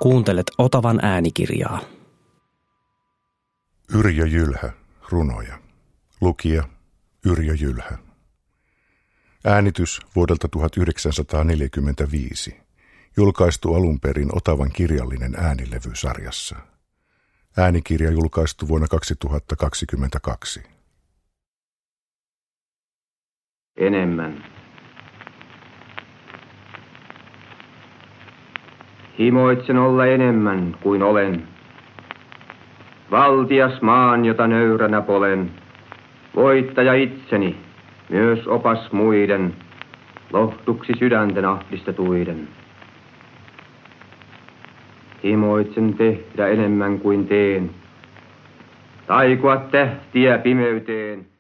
Kuuntelet Otavan äänikirjaa. Yrjö Jylhä, runoja. Lukija Yrjö Jylhä. Äänitys vuodelta 1945. Julkaistu alun perin Otavan kirjallinen äänilevysarjassa. Äänikirja julkaistu vuonna 2022. Enemmän. Himoitsen olla enemmän kuin olen. Valtias maan, jota nöyränä polen. Voittaja itseni, myös opas muiden, lohtuksi sydänten ahdistetuiden. Himoitsen tehdä enemmän kuin teen. Taikoa tähtiä pimeyteen.